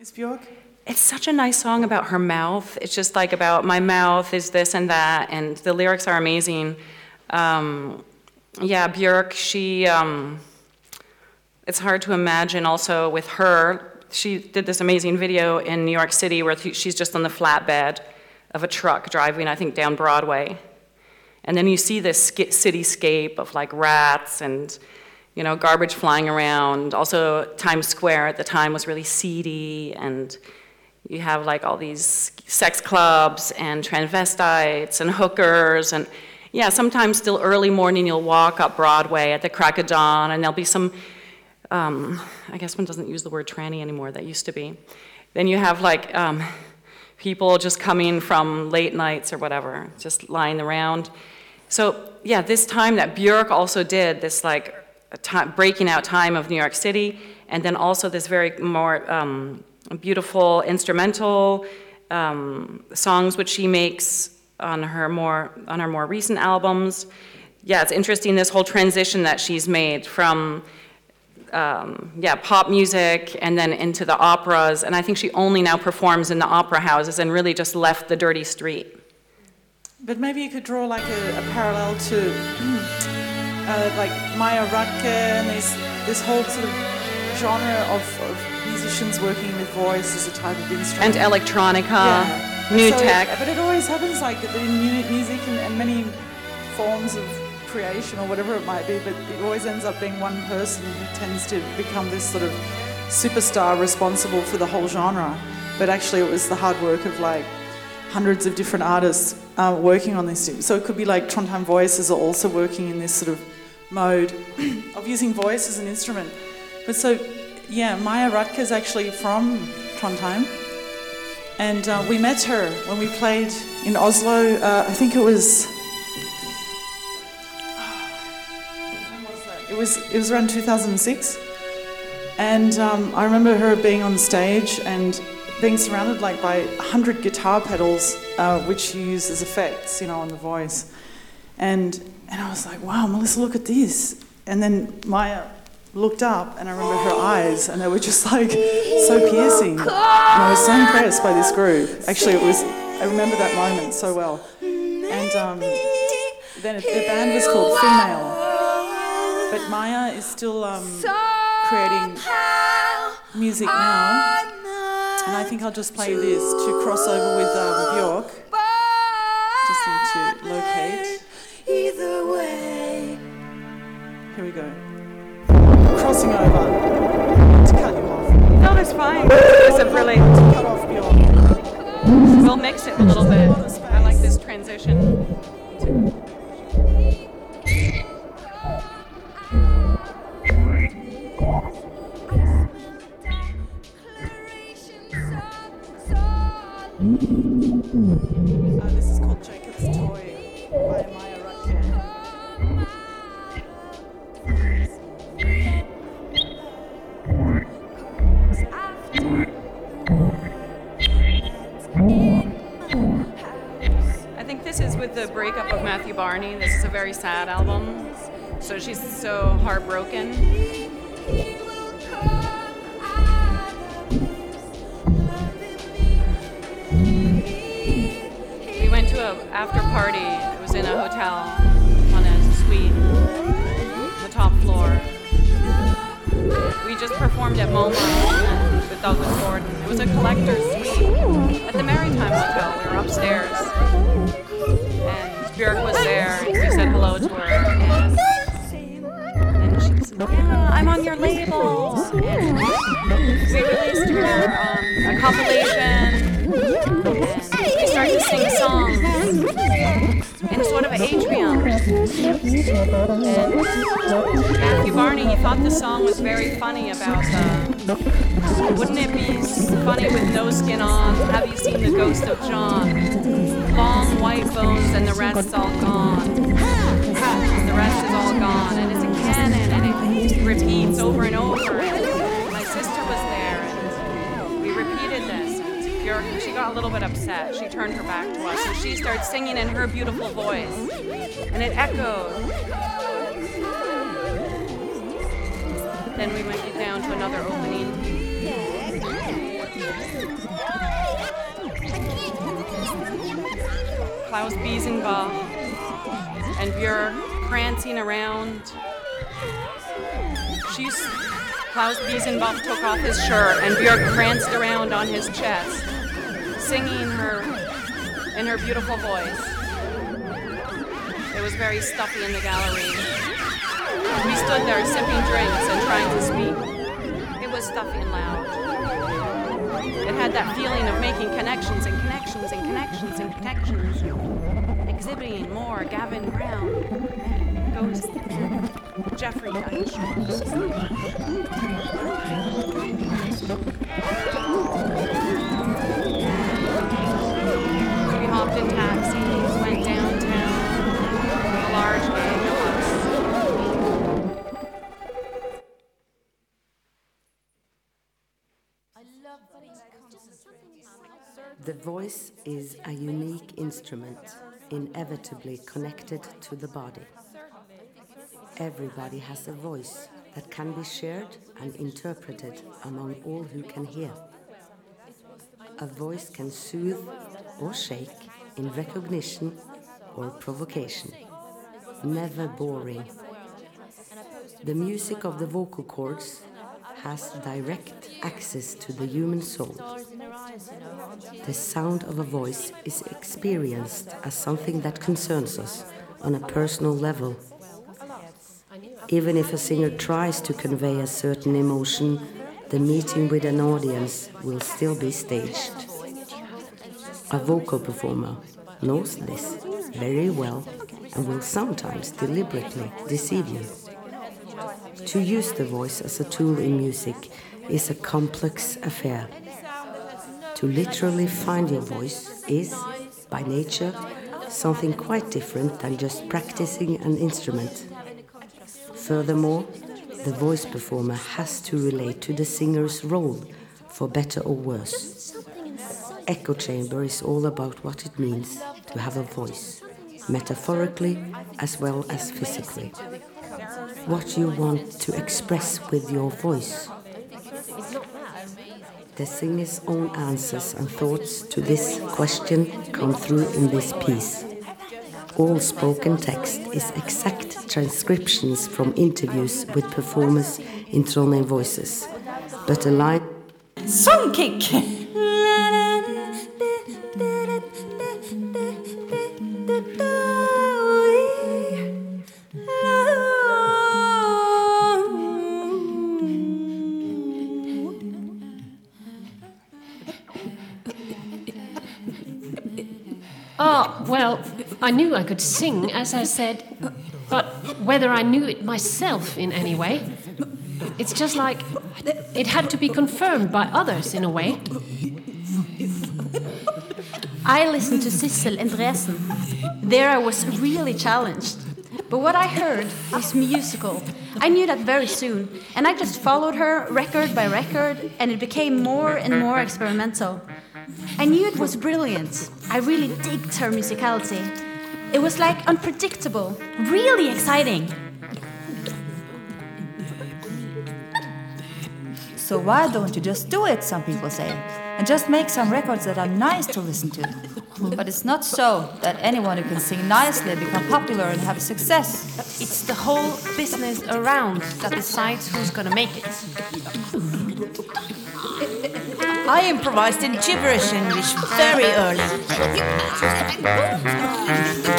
Is Björk? It's such a nice song about her mouth. It's just like about my mouth is this and that, and the lyrics are amazing. Yeah, Björk, she, it's hard to imagine also with her. She did this amazing video in New York City where she's just on the flatbed of a truck driving, I think, down Broadway. And then you see this cityscape of like rats and, you know, garbage flying around. Also, Times Square at the time was really seedy, and you have like all these sex clubs and transvestites and hookers. And yeah, sometimes still early morning you'll walk up Broadway at the crack of dawn, and there'll be some, I guess one doesn't use the word tranny anymore, that used to be. Then you have like people just coming from late nights or whatever, just lying around. So yeah, this time that Björk also did, this like breaking out time of New York City, and then also this very more beautiful instrumental songs which she makes on her more recent albums. Yeah, it's interesting, this whole transition that she's made from pop music and then into the operas, and I think she only now performs in the opera houses and really just left the dirty street. But maybe you could draw like a parallel to like Maya Radke and this whole sort of genre of musicians working with voice as a type of instrument. And electronica, new tech. But it always happens like that in music and many forms of creation or whatever it might be, but it always ends up being one person who tends to become this sort of superstar responsible for the whole genre. But actually it was the hard work of like hundreds of different artists working on this. So it could be like Trondheim Voices are also working in this sort of mode of using voice as an instrument. But so, yeah, Maya Radke is actually from Trondheim, and we met her when we played in Oslo. I think it was. When was that? It was around 2006, and I remember her being on stage and being surrounded like by 100 guitar pedals, which she used as effects, you know, on the voice, and I was like, wow, Melissa, look at this, and then Maya looked up, and I remember her eyes, and they were just like so piercing. And I was so impressed by this group. Actually, I remember that moment so well. And then the band was called Female, but Maya is still creating music now. And I think I'll just play this to cross over with Björk. Just need to locate. Either way. Here we go. Crossing over. To cut you off. No, that's fine. It's a really... To cut off Björk. We'll mix it a little bit. I like this transition. This is called Jacob's Toy by Maya Radke. I think this is with the breakup of Matthew Barney. This is a very sad album. So she's so heartbroken. We went to an after party. It was in a hotel on a suite, the top floor. We just performed at MoMA with Douglas Gordon. It was a collector's suite at the Maritime Hotel. We were upstairs. And Björk was there. We said hello to her. And she said, yeah, I'm on your label. And we released her a compilation. And we started to sing songs in sort of an atrium. And Matthew Barney, he thought the song was very funny about wouldn't it be funny with no skin on? Have you seen the ghost of John? Long white bones and the rest's all gone. The rest is all gone. And it's a canon and it repeats over and over. And my sister was there and we repeated this. And Björk, she got a little bit upset. She turned her back to us and she started singing in her beautiful voice. And it echoed. Then we went down to another opening. Klaus Biesenbach and Björk prancing around. Klaus Biesenbach took off his shirt and Björk pranced around on his chest, singing in her beautiful voice. It was very stuffy in the gallery. We stood there sipping drinks and trying to speak. It was stuffy and loud. It had that feeling of making connections and connections and connections and connections. Exhibiting more Gavin Brown, Ghost, Jeffrey Dutch. We hopped in taxis, went downtown, a large megabus. The voice is a unique instrument, inevitably connected to the body. Everybody has a voice that can be shared and interpreted among all who can hear. A voice can soothe or shake in recognition or provocation, never boring. The music of the vocal cords has direct access to the human soul. The sound of a voice is experienced as something that concerns us on a personal level. Even if a singer tries to convey a certain emotion, the meeting with an audience will still be staged. A vocal performer knows this very well and will sometimes deliberately deceive you. To use the voice as a tool in music is a complex affair. To literally find your voice is, by nature, something quite different than just practicing an instrument. Furthermore, the voice performer has to relate to the singer's role, for better or worse. Echo Chamber is all about what it means to have a voice, metaphorically as well as physically. What you want to express with your voice. The singer's own answers and thoughts to this question come through in this piece. All spoken text is exact transcriptions from interviews with performers in Trondheim Voices. But a line... Songkick! Well, I knew I could sing, as I said, but whether I knew it myself in any way, it's just like it had to be confirmed by others in a way. I listened to Sissel Endresen. There I was really challenged. But what I heard was musical. I knew that very soon, and I just followed her record by record, and it became more and more experimental. I knew it was brilliant. I really digged her musicality. It was like unpredictable, really exciting. So why don't you just do it, some people say, and just make some records that are nice to listen to. But it's not so that anyone who can sing nicely become popular and have success. It's the whole business around that decides who's gonna make it. I improvised in gibberish English very early.